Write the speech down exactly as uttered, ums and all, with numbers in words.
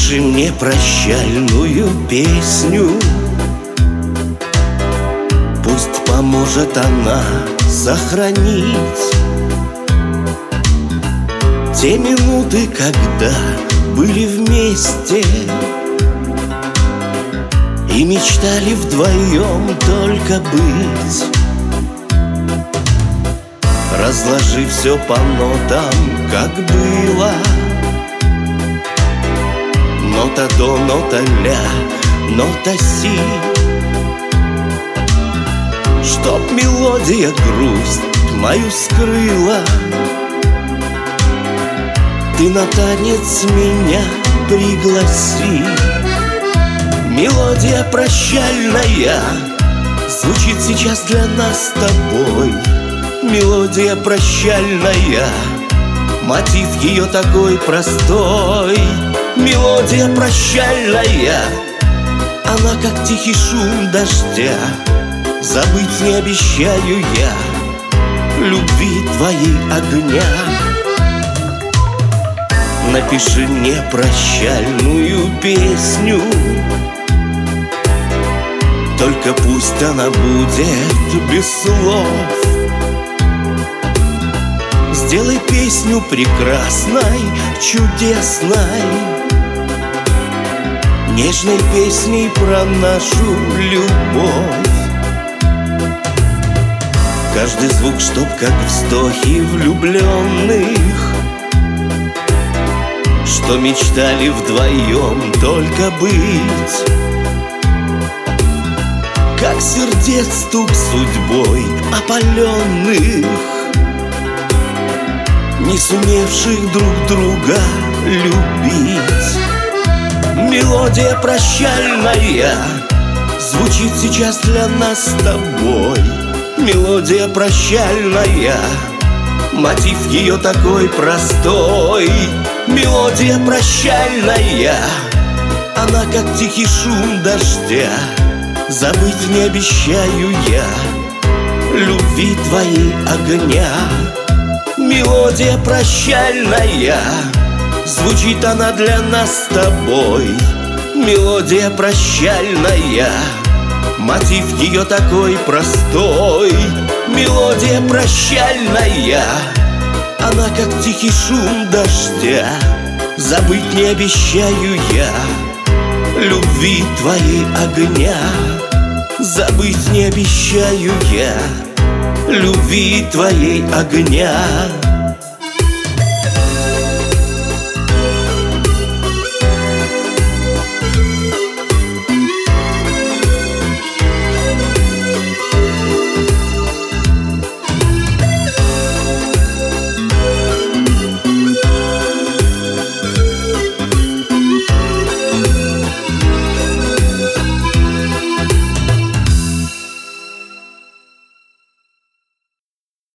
Напиши мне прощальную песню, пусть поможет она сохранить те минуты, когда были вместе и мечтали вдвоем только быть. Разложи все по нотам, как было, нота до, нота ля, нота си, чтоб мелодия грусть мою скрыла. Ты на танец меня пригласи. Мелодия прощальная звучит сейчас для нас с тобой. Мелодия прощальная, мотив ее такой простой. Мелодия прощальная, она как тихий шум дождя. Забыть не обещаю я любви твоей огня. Напиши мне прощальную песню, только пусть она будет без слов. Сделай песню прекрасной, чудесной, нежной песней про нашу любовь. Каждый звук, чтоб как вздохи влюбленных, что мечтали вдвоем только быть. Как сердец стук судьбой опаленных, не сумевших друг друга любить. Мелодия прощальная звучит сейчас для нас с тобой. Мелодия прощальная, мотив ее такой простой. Мелодия прощальная, она как тихий шум дождя. Забыть не обещаю я любви твоей огня. Мелодия прощальная, звучит она для нас с тобой. Мелодия прощальная, мотив ее такой простой. Мелодия прощальная, она как тихий шум дождя. Забыть не обещаю я любви твоей огня. Забыть не обещаю я любви твоей огня.